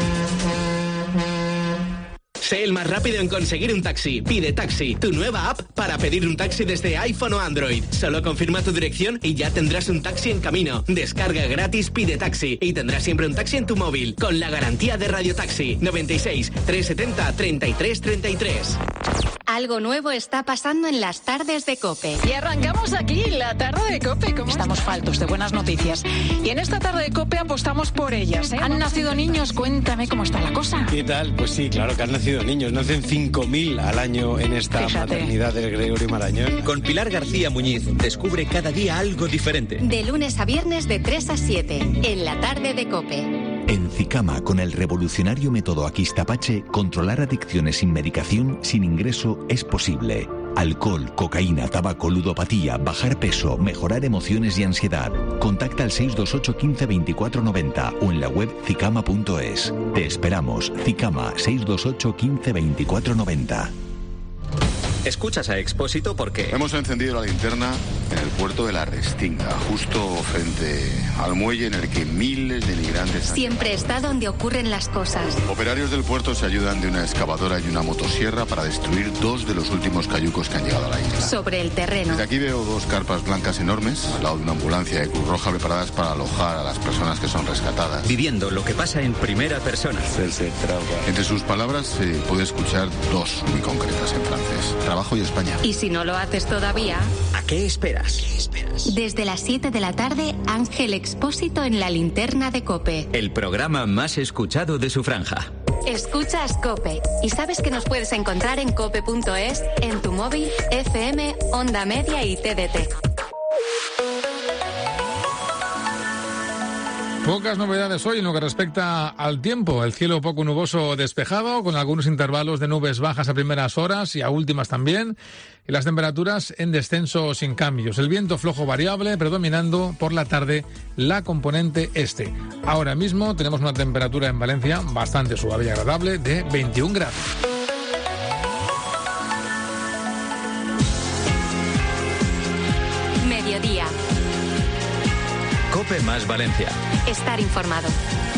Sé el más rápido en conseguir un taxi. Pide Taxi, tu nueva app para pedir un taxi desde iPhone o Android. Solo confirma tu dirección y ya tendrás un taxi en camino. Descarga gratis Pide Taxi y tendrás siempre un taxi en tu móvil con la garantía de Radio Taxi. noventa y seis, trescientos setenta, treinta y tres treinta y tres. Algo nuevo está pasando en las tardes de COPE. Y arrancamos aquí la tarde de COPE. ¿Cómo estamos faltos de buenas noticias? Y en esta tarde de COPE apostamos por ellas, ¿eh? ¿Han nacido niños? Cuéntame cómo está la cosa. ¿Qué tal? Pues sí, claro que han nacido niños. Nacen cinco mil al año en esta Fíjate. maternidad del Gregorio Marañón. Con Pilar García Muñiz, descubre cada día algo diferente. De lunes a viernes de tres a siete, en la tarde de COPE. En Zicama, con el revolucionario método Aquistapache, controlar adicciones sin medicación, sin ingreso, es posible. Alcohol, cocaína, tabaco, ludopatía, bajar peso, mejorar emociones y ansiedad. Contacta al seis dos ocho, quince, veinticuatro noventa o en la web zicama punto es. Te esperamos. Zicama, seis dos ocho, quince, veinticuatro noventa. Escuchas a Expósito porque... Hemos encendido la linterna en el puerto de la Restinga, justo frente al muelle en el que miles de migrantes... Siempre está donde ocurren las cosas. Operarios del puerto se ayudan de una excavadora y una motosierra para destruir dos de los últimos cayucos que han llegado a la isla. Sobre el terreno. Desde aquí veo dos carpas blancas enormes, al lado de una ambulancia de Cruz Roja preparadas para alojar a las personas que son rescatadas. Viviendo lo que pasa en primera persona. Entre sus palabras se puede escuchar dos muy concretas en francés. Trabajo y España. Y si no lo haces todavía... ¿A qué esperas? ¿Qué esperas? Desde las siete de la tarde, Ángel Expósito en la linterna de COPE. El programa más escuchado de su franja. Escuchas COPE. Y sabes que nos puedes encontrar en cope punto es, en tu móvil, F M, Onda Media y T D T. Pocas novedades hoy en lo que respecta al tiempo. El cielo poco nuboso despejado, con algunos intervalos de nubes bajas a primeras horas y a últimas también. Y las temperaturas en descenso sin cambios. El viento flojo variable, predominando por la tarde la componente este. Ahora mismo tenemos una temperatura en Valencia bastante suave y agradable de veintiún grados. Mediodía. COPE más Valencia. Estar informado.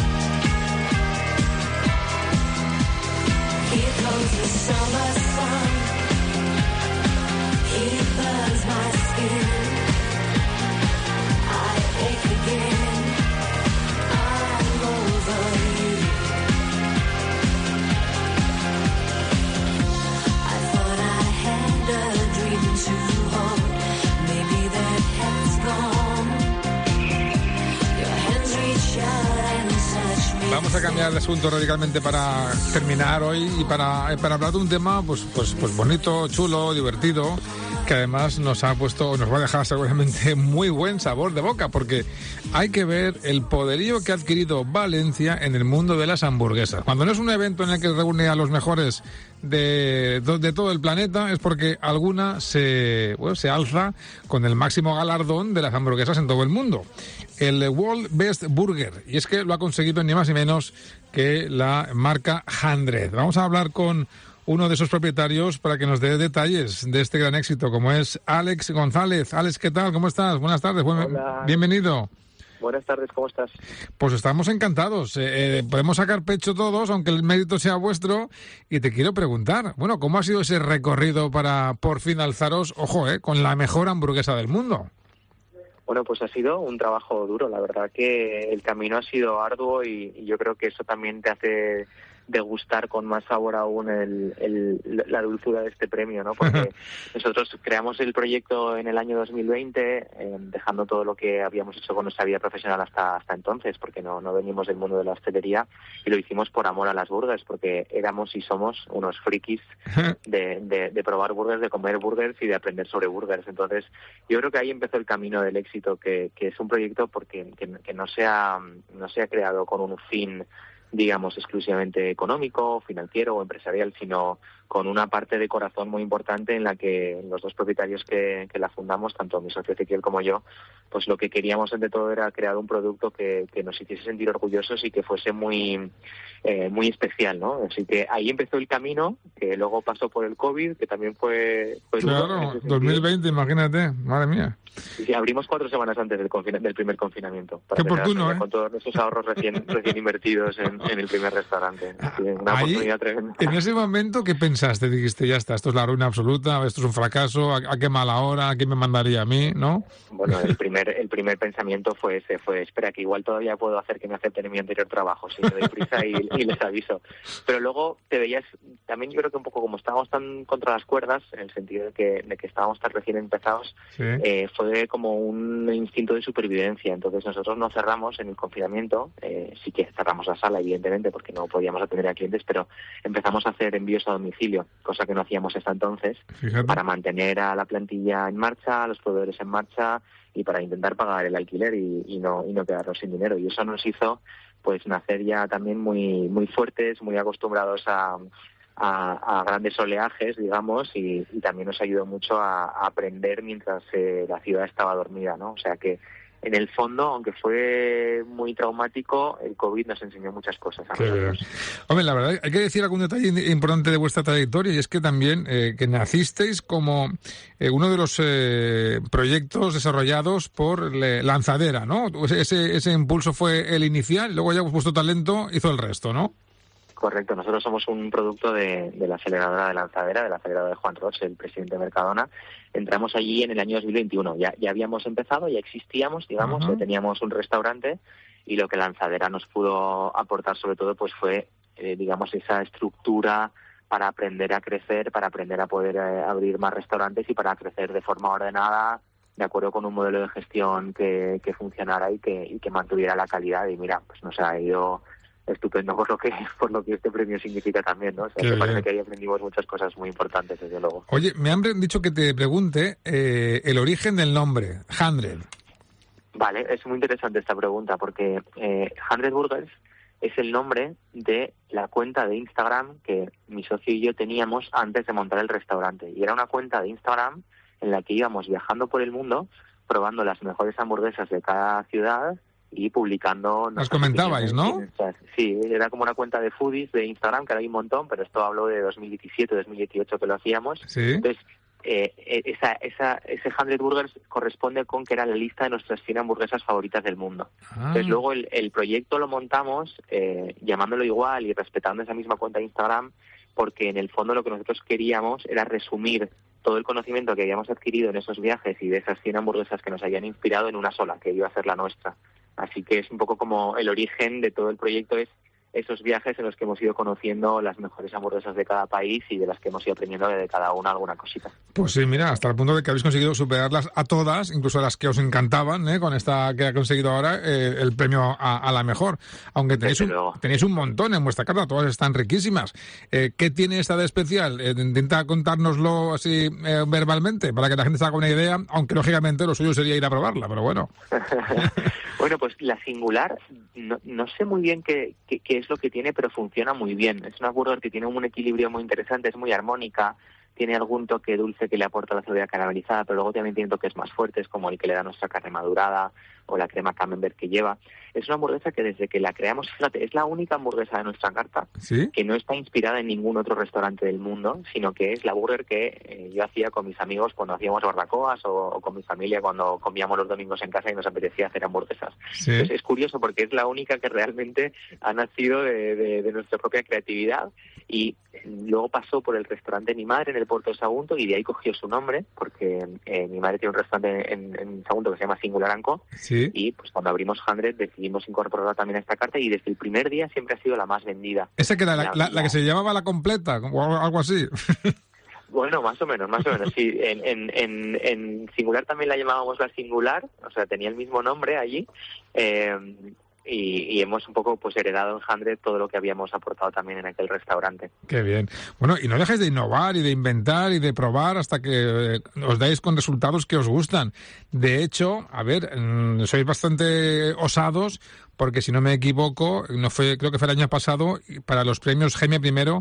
Vamos a cambiar de asunto radicalmente para terminar hoy y para, para hablar de un tema pues, pues, pues bonito, chulo, divertido, que además nos ha puesto, nos va a dejar seguramente muy buen sabor de boca, porque hay que ver el poderío que ha adquirido Valencia en el mundo de las hamburguesas. Cuando no es un evento en el que reúne a los mejores de, de todo el planeta, es porque alguna se, bueno, se alza con el máximo galardón de las hamburguesas en todo el mundo, el World Best Burger, y es que lo ha conseguido ni más ni menos que la marca Hundred. Vamos a hablar con uno de sus propietarios para que nos dé detalles de este gran éxito, como es Alex González. Alex, ¿qué tal? ¿Cómo estás? Buenas tardes. Buen... Bienvenido. Buenas tardes, ¿cómo estás? Pues estamos encantados. Eh, eh, podemos sacar pecho todos, aunque el mérito sea vuestro. Y te quiero preguntar, bueno, ¿cómo ha sido ese recorrido para por fin alzaros, ojo, eh, con la mejor hamburguesa del mundo? Bueno, pues ha sido un trabajo duro. La verdad que el camino ha sido arduo y, y yo creo que eso también te hace degustar con más sabor aún el, el, la dulzura de este premio, ¿no? Porque nosotros creamos el proyecto en el año dos mil veinte, eh, dejando todo lo que habíamos hecho con nuestra vida profesional hasta hasta entonces, porque no, no venimos del mundo de la hostelería, y lo hicimos por amor a las burgers, porque éramos y somos unos frikis de, de, de probar burgers, de comer burgers y de aprender sobre burgers. Entonces, yo creo que ahí empezó el camino del éxito, que, que es un proyecto porque que, que no se ha, no se ha creado con un fin, digamos, exclusivamente económico, financiero o empresarial, sino con una parte de corazón muy importante en la que los dos propietarios que, que la fundamos, tanto mi socio Ezequiel como yo, pues lo que queríamos ante todo era crear un producto que, que nos hiciese sentir orgullosos y que fuese muy eh, muy especial, ¿no? Así que ahí empezó el camino, que luego pasó por el COVID, que también fue... fue claro, dos mil veinte, imagínate, madre mía. Y abrimos cuatro semanas antes del, confina- del primer confinamiento. Qué oportuno, ¿eh? Con todos nuestros ahorros recién, recién invertidos en, en el primer restaurante. Así, una Ahí, oportunidad tremenda. En ese momento, ¿qué pensaste? Dijiste, ya está, esto es la ruina absoluta, esto es un fracaso, ¿a, a qué mala hora? ¿A quién me mandaría a mí? ¿No? Bueno, el primer el primer pensamiento fue ese, fue, espera, que igual todavía puedo hacer que me acepten en mi anterior trabajo, si me doy prisa y, y les aviso. Pero luego te veías, también yo creo que un poco como estábamos tan contra las cuerdas, en el sentido de que, de que estábamos tan recién empezados, sí. eh, fue como un instinto de supervivencia. Entonces nosotros no cerramos en el confinamiento, eh, sí que cerramos la sala, evidentemente, porque no podíamos atender a clientes, pero empezamos a hacer envíos a domicilio, cosa que no hacíamos hasta entonces, Fíjate. para mantener a la plantilla en marcha, a los proveedores en marcha y para intentar pagar el alquiler y, y no y no quedarnos sin dinero. Y eso nos hizo pues nacer ya también muy muy fuertes, muy acostumbrados a, a, a grandes oleajes, digamos, y, y también nos ayudó mucho a, a aprender mientras eh, la ciudad estaba dormida, ¿no? O sea que en el fondo, aunque fue muy traumático, el COVID nos enseñó muchas cosas a nosotros. Hombre, la verdad, hay que decir algún detalle importante de vuestra trayectoria, y es que también eh, que nacisteis como eh, uno de los eh, proyectos desarrollados por le, Lanzadera, ¿no? Ese, ese impulso fue el inicial, luego ya vuestro talento hizo el resto, ¿no? Correcto, nosotros somos un producto de, de la aceleradora de Lanzadera, de la aceleradora de Juan Roch, el presidente de Mercadona. Entramos allí en el año dos mil veintiuno, ya, ya habíamos empezado, ya existíamos, digamos, uh-huh. ya teníamos un restaurante, y lo que Lanzadera nos pudo aportar sobre todo pues fue, eh, digamos, esa estructura para aprender a crecer, para aprender a poder eh, abrir más restaurantes y para crecer de forma ordenada, de acuerdo con un modelo de gestión que, que funcionara y que, y que mantuviera la calidad. Y mira, pues nos ha ido estupendo por lo que por lo que este premio significa también, ¿no? O sea, me parece que ahí aprendimos muchas cosas muy importantes, desde luego. Oye, me han dicho que te pregunte eh, el origen del nombre, Hundred. Vale, es muy interesante esta pregunta, porque eh, Hundred Burgers es el nombre de la cuenta de Instagram que mi socio y yo teníamos antes de montar el restaurante. Y era una cuenta de Instagram en la que íbamos viajando por el mundo, probando las mejores hamburguesas de cada ciudad y publicando... Las comentabais, ¿no? Sí, era como una cuenta de foodies de Instagram, que ahora hay un montón, pero esto hablo de dos mil diecisiete, dos mil dieciocho que lo hacíamos. Sí. Entonces, eh, esa, esa, ese Hundred Burgers corresponde con que era la lista de nuestras cien hamburguesas favoritas del mundo. Ah. Entonces, luego el, el proyecto lo montamos eh, llamándolo igual y respetando esa misma cuenta de Instagram, porque en el fondo lo que nosotros queríamos era resumir todo el conocimiento que habíamos adquirido en esos viajes y de esas cien hamburguesas que nos habían inspirado en una sola, que iba a ser la nuestra. Así que es un poco como el origen de todo el proyecto, es esos viajes en los que hemos ido conociendo las mejores hamburguesas de cada país y de las que hemos ido aprendiendo de cada una alguna cosita. Pues sí, mira, hasta el punto de que habéis conseguido superarlas a todas, incluso a las que os encantaban, ¿eh? Con esta que ha conseguido ahora eh, el premio a, a la mejor. Aunque tenéis un, tenéis un montón en vuestra carta, todas están riquísimas. Eh, ¿Qué tiene esta de especial? Eh, intenta contárnoslo así eh, verbalmente, para que la gente se haga una idea, aunque lógicamente lo suyo sería ir a probarla, pero bueno. Bueno, pues la singular, no, no sé muy bien qué, qué, qué es lo que tiene, pero funciona muy bien. Es una burger que tiene un equilibrio muy interesante, es muy armónica, tiene algún toque dulce que le aporta la cebolla caramelizada, pero luego también tiene toques más fuertes, como el que le da nuestra carne madurada, o la crema camembert que lleva. Es una hamburguesa que desde que la creamos, fíjate, es la única hamburguesa de nuestra carta ¿Sí? que no está inspirada en ningún otro restaurante del mundo, sino que es la burger que eh, yo hacía con mis amigos cuando hacíamos barbacoas o, o con mi familia cuando comíamos los domingos en casa y nos apetecía hacer hamburguesas. ¿Sí? Entonces, es curioso porque es la única que realmente ha nacido de, de, de nuestra propia creatividad y luego pasó por el restaurante de mi madre en el Puerto de Sagunto y de ahí cogió su nombre porque eh, mi madre tiene un restaurante en, en Sagunto que se llama Singular and Co. ¿Sí? Y pues cuando abrimos Hundred decidimos incorporarla también a esta carta y desde el primer día siempre ha sido la más vendida. ¿Esa que era la, la, la que se llamaba la completa o algo así? Bueno, más o menos, más o menos, sí. En, en, en, en Singular también la llamábamos la Singular, o sea, tenía el mismo nombre allí. Eh, Y, y hemos un poco pues heredado en Hundred todo lo que habíamos aportado también en aquel restaurante. Qué bien. Bueno, y no dejáis de innovar y de inventar y de probar hasta que eh, os dais con resultados que os gustan. De hecho, a ver, mmm, sois bastante osados porque si no me equivoco, no fue, creo que fue el año pasado, para los premios Gemia Primero,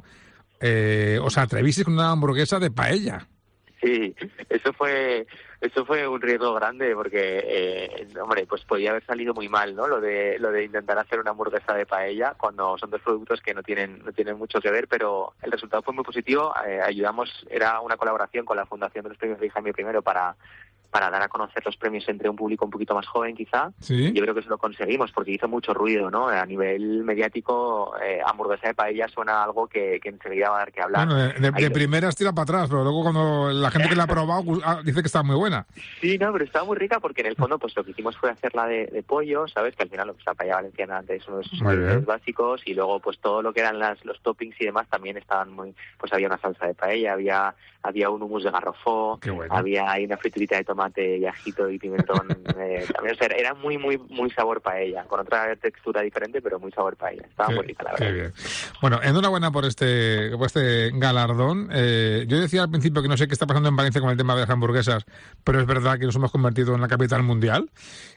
eh, os atrevisteis con una hamburguesa de paella. Sí, eso fue eso fue un riesgo grande porque, eh, hombre, pues podía haber salido muy mal, ¿no? Lo de lo de intentar hacer una hamburguesa de paella cuando son dos productos que no tienen no tienen mucho que ver, pero el resultado fue muy positivo. Eh, ayudamos, era una colaboración con la Fundación de los Premios de Jaime Primero para para dar a conocer los premios entre un público un poquito más joven, quizá. ¿Sí? Yo creo que eso lo conseguimos porque hizo mucho ruido, ¿no? A nivel mediático, eh, hamburguesa de paella suena algo que, que enseguida va a dar que hablar. Bueno, de, de, de primeras tira para atrás, pero luego cuando la gente que la ha probado dice que está muy buena. Sí, no, pero estaba muy rica porque en el fondo pues lo que hicimos fue hacerla de, de pollo, ¿sabes? Que al final pues, la paella valenciana es uno de sus ingredientes básicos y luego pues todo lo que eran las, los toppings y demás también estaban muy... Pues había una salsa de paella, había había un hummus de garrofó, bueno. había ahí una friturita de tomate y ajito y pimentón. eh, también, o sea, era muy, muy, muy sabor paella, con otra textura diferente, pero muy sabor paella. Estaba qué, muy rica, la verdad. Qué bien. Bueno, enhorabuena por este, por este galardón. Eh, yo decía al principio que no sé qué está pasando en Valencia con el tema de las hamburguesas, pero es verdad que nos hemos convertido en la capital mundial.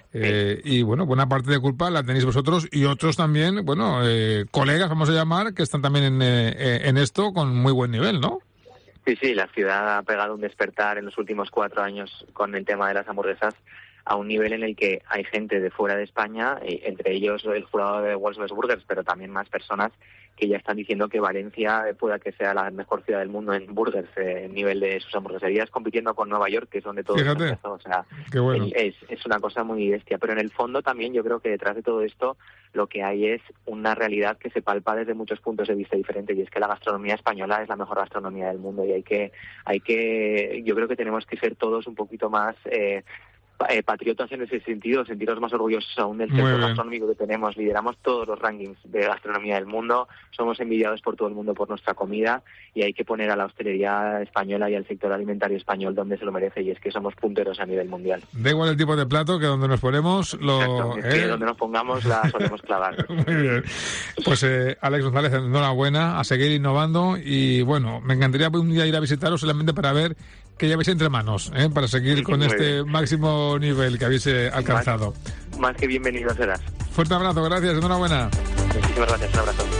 Eh, y bueno, buena parte de culpa la tenéis vosotros y otros también, bueno, eh, colegas, vamos a llamar, que están también en, eh, en esto con muy buen nivel, ¿no? Sí, sí, la ciudad ha pegado un despertar en los últimos cuatro años con el tema de las hamburguesas a un nivel en el que hay gente de fuera de España, entre ellos el jurado de World's Best Burgers, pero también más personas que ya están diciendo que Valencia pueda que sea la mejor ciudad del mundo en burgers, eh, en nivel de sus hamburgueserías, compitiendo con Nueva York, que es donde todo empezó. O sea, qué bueno. es, es una cosa muy bestia. Pero en el fondo también yo creo que detrás de todo esto lo que hay es una realidad que se palpa desde muchos puntos de vista diferentes, y es que la gastronomía española es la mejor gastronomía del mundo y hay que, hay que, yo creo que tenemos que ser todos un poquito más... Eh, Eh, patriotas en ese sentido, sentirnos más orgullosos aún del centro gastronómico que tenemos. Lideramos todos los rankings de gastronomía del mundo, somos envidiados por todo el mundo por nuestra comida y hay que poner a la hostelería española y al sector alimentario español donde se lo merece, y es que somos punteros a nivel mundial. Da igual el tipo de plato, que donde nos ponemos lo... Exacto, es ¿eh? que donde nos pongamos la solemos clavar. Muy bien. Pues eh, Alex González, enhorabuena, a seguir innovando y bueno, me encantaría un día ir a visitaros solamente para ver que llevéis entre manos, ¿eh? Para seguir con este máximo nivel que habéis eh, alcanzado. Más, más que bienvenido serás. Fuerte abrazo, gracias, enhorabuena. Muchísimas gracias, un abrazo.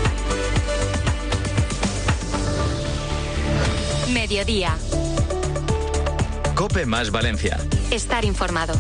Mediodía. COPE más Valencia. Estar informado.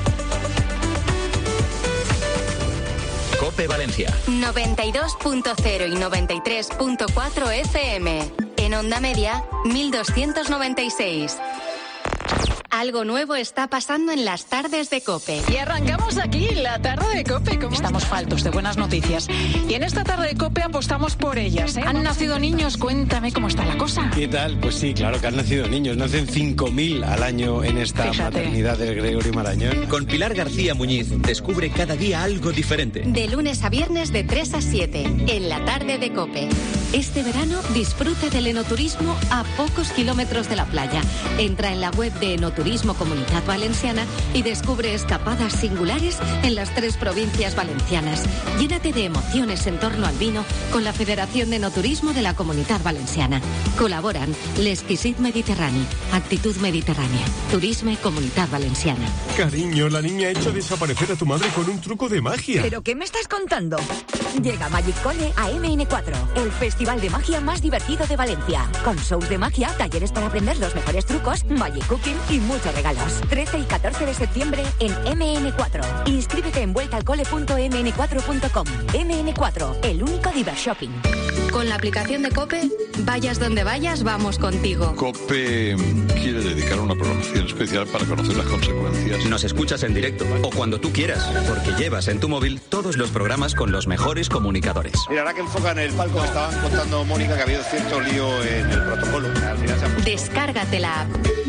COPE Valencia. noventa y dos punto cero y noventa y tres punto cuatro F M. En onda media, mil doscientos noventa y seis. Algo nuevo está pasando en las tardes de COPE. Y arrancamos aquí la tarde de COPE. ¿Cómo estamos faltos de buenas noticias? Y en esta tarde de COPE apostamos por ellas, ¿eh? ¿Han nacido niños? Cuéntame cómo está la cosa. ¿Qué tal? Pues sí, claro que han nacido niños. Nacen cinco mil al año en esta Fíjate. maternidad del Gregorio Marañón. Con Pilar García Muñiz descubre cada día algo diferente. De lunes a viernes de tres a siete, en la tarde de COPE. Este verano disfruta del enoturismo a pocos kilómetros de la playa. Entra en la web de Enoturismo Comunitat Valenciana y descubre escapadas singulares en las tres provincias valencianas. Llénate de emociones en torno al vino con la Federación de Enoturismo de la Comunitat Valenciana. Colaboran l'Exquisit Mediterrani, Actitud Mediterránea, Turisme Comunitat Valenciana. Cariño, la niña ha hecho desaparecer a tu madre con un truco de magia. ¿Pero qué me estás contando? Llega Magic Cole a eme ene cuatro, el festival de magia más divertido de Valencia. Con shows de magia, talleres para aprender los mejores trucos, Magic Cooking y muchos regalos. trece y catorce de septiembre en eme ene cuatro. Inscríbete en vueltaalcole punto eme ene cuatro punto com. eme ene cuatro, el único Divershopping. Con la aplicación de COPE, vayas donde vayas, vamos contigo. COPE quiere dedicar una programación especial para conocer las consecuencias. Nos escuchas en directo o cuando tú quieras, porque llevas en tu móvil todos los programas con los mejores comunicadores. Mira, ahora que enfocan el palco, estaban contando, Mónica, que ha habido cierto lío en el protocolo. Al final se ha puesto... Descárgate la app.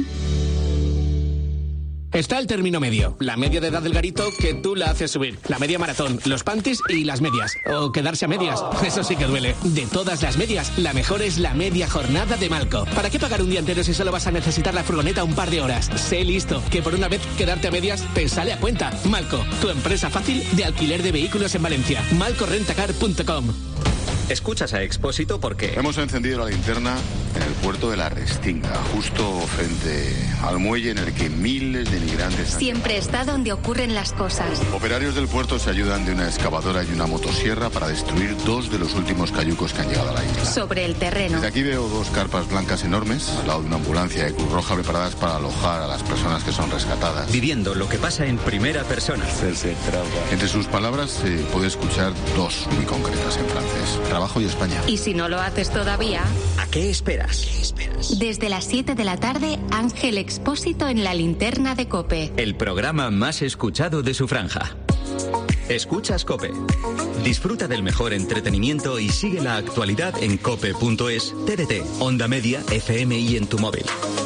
Está el término medio, la media de edad del garito que tú la haces subir, la media maratón, los panties y las medias, o quedarse a medias, eso sí que duele. De todas las medias, la mejor es la media jornada de Malco. ¿Para qué pagar un día entero si solo vas a necesitar la furgoneta un par de horas? Sé listo, que por una vez quedarte a medias te sale a cuenta. Malco, tu empresa fácil de alquiler de vehículos en Valencia. malco rentacar punto com. Escuchas a Expósito porque... Hemos encendido la linterna en el puerto de la Restinga, justo frente al muelle en el que miles de migrantes... Siempre está donde ocurren las cosas. Operarios del puerto se ayudan de una excavadora y una motosierra para destruir dos de los últimos cayucos que han llegado a la isla. Sobre el terreno. Desde aquí veo dos carpas blancas enormes, al lado de una ambulancia de Cruz Roja preparadas para alojar a las personas que son rescatadas. Viviendo lo que pasa en primera persona. Entre sus palabras se puede escuchar dos muy concretas en francés. Trabajo y España. Y si no lo haces todavía... ¿A qué esperas? ¿Qué esperas? Desde las siete de la tarde, Ángel Expósito en la linterna de COPE. El programa más escuchado de su franja. Escuchas COPE. Disfruta del mejor entretenimiento y sigue la actualidad en cope punto es, T D T, Onda Media, F M y en tu móvil.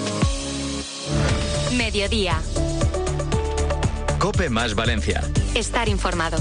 Mediodía. COPE más Valencia. Estar informado.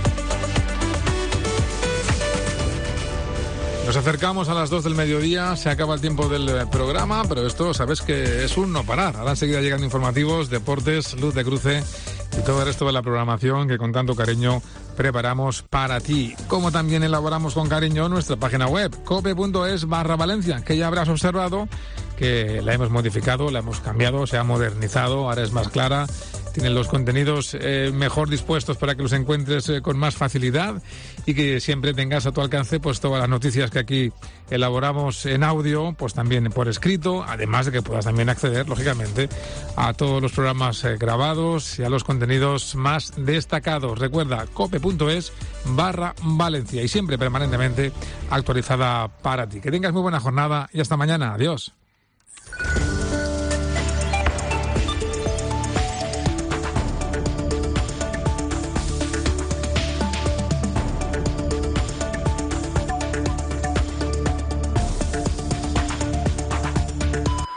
Nos acercamos a las dos del mediodía, se acaba el tiempo del programa, pero esto sabes que es un no parar. Ahora enseguida llegan informativos, deportes, luz de cruce y todo el resto de la programación que con tanto cariño preparamos para ti. Como también elaboramos con cariño nuestra página web, cope punto es barra Valencia, que ya habrás observado que la hemos modificado, la hemos cambiado, se ha modernizado, ahora es más clara. Tienen los contenidos eh, mejor dispuestos para que los encuentres eh, con más facilidad y que siempre tengas a tu alcance pues todas las noticias que aquí elaboramos en audio, pues también por escrito, además de que puedas también acceder, lógicamente, a todos los programas eh, grabados y a los contenidos más destacados. Recuerda, cope punto es barra Valencia y siempre permanentemente actualizada para ti. Que tengas muy buena jornada y hasta mañana. Adiós.